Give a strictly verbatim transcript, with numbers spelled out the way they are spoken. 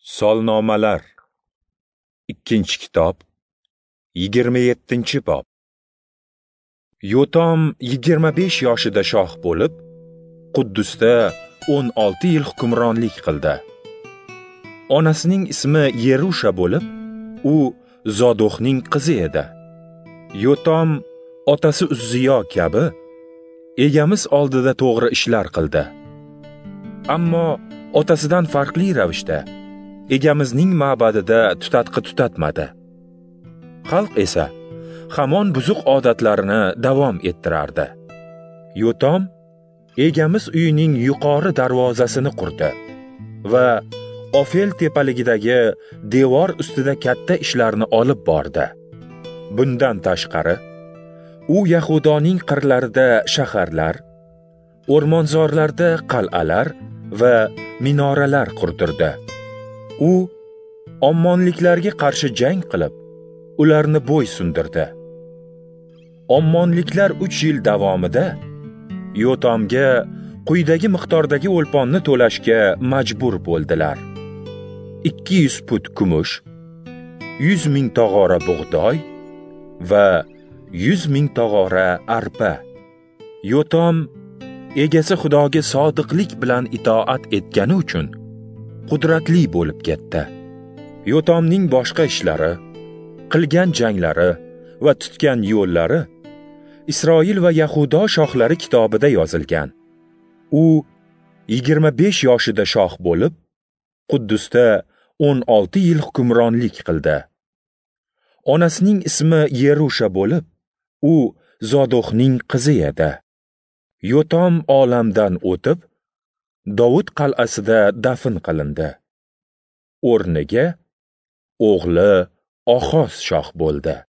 Solnomalar ikkinchi kitob yigirma yettinchi bob. Yotam yigirma besh yoshida shoh bo'lib, Quddusda o'n olti yil hukmronlik qildi. Onasining ismi Yerusha bo'lib, u Zodoxning qizi edi. Yotam otasi Uzziyo kabi egamiz oldida to'g'ri ishlar qildi. Ammo otasidan farqli ravishda egamizning ma'badida tutatqi tutatmadi. Xalq esa hamon buzuq odatlarini davom ettirardi. Yotam egamiz uyining yuqori darvozasini qurdi va Ofel tepaligidagi devor ustida katta ishlarni olib bordi. Bundan tashqari, u Yahudoning qirlarida shaharlar, o'rmonzorlarda qal'alar va minoralar qurdirdi. U Ommonliklarga qarshi jang qilib, ularni bo'y sundirdi. Ommonliklar uch yil davomida Yotamga quyidagi miqdordagi o'lponni to'lashga majbur bo'ldilar: ikki yuz put kumush, yuz ming tog'ora bug'doy va yuz ming tog'ora arpa. Yotam egasi Xudoga sodiqlik bilan itoat etgani uchun qudratli bo'lib ketdi. Yotamning boshqa ishlari, qilgan janglari va tutgan yo'llari Isroil va Yahudo shohlari kitobida yozilgan. U yigirma besh yoshida shoh bo'lib, Quddusda o'n olti yil hukmronlik qildi. Onasining ismi Yerusha bo'lib, u Zodoxning qizi edi. Yotam olamdan o'tib, Dovud qal'asida dafn qilindi. O'rniga o'g'li Oxoz shoh bo'ldi.